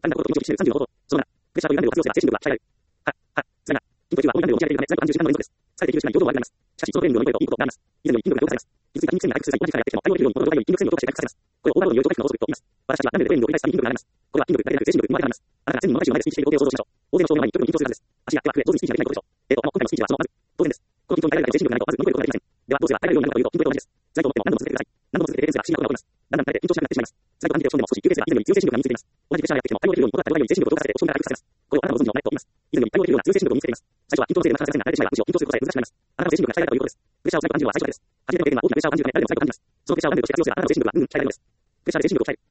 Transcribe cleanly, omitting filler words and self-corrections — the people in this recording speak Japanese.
残念なことを認識している30のこと。その7、プレッシャーという難度を強制な精神力は鍛えられる。は、つらいな。筋というは大いなるを持ち上げているため、残酷な37の連続です。されているうちに要領は悪くなります。しかし、そのトレーニングを乗り越えるといいことがあります。以前のより筋力が強化されます。以前のより筋力が強化されます。傷ついた筋肉に強化されます。これをオーバーロードによる長期的なメカニズムで、オーバーロードによる長期的なメカニズムで、動作と言います。私たちは何年でトレーニングを繰り返すたびに筋力が上がります。これは筋力だけでなく精神力にも当てはまります。あなたが1000人の前でスピーチしている工程を想像しましょう。大勢の少年の前に一人に緊張するはずです。足や手は震え、上手にスピーチができないことでしょう。今回のスピーチはそのまず、当然です。この緊張に耐えられる精神力がないとまず乗り越えることができません。では、どうすれば耐えられるようになるかというと、筋トレと同じです。在庫を持っても何度も続けてください。何度も続けてレベルが不思議なことが起こります。だんだん耐えて緊張しなくなってしまいます。在庫が安定をしても少し休憩すれば以前より強い精神力が身についています。同じプレッシャーがやってきても対応できるように怠っているように精神力を強化させて落ち込みから回復させます。これをあなたのご存知の慣れと言います。以前より対応できるような強い精神力を身につけています。最初は緊張のせいでなかなか出せない慣れてしまえばむしろ緊張することさえ難しくなります。あなたの精神力が鍛えられたということです。プレッシャーを在庫感じるのは最初だけです。初めての経験が大きなプレッシャーを感じるため誰でも最後感じます。そのプレッシャーを受けるとしやすいあなたの精神力が鍛えられるのです。プレッシャーで精神力を鍛える。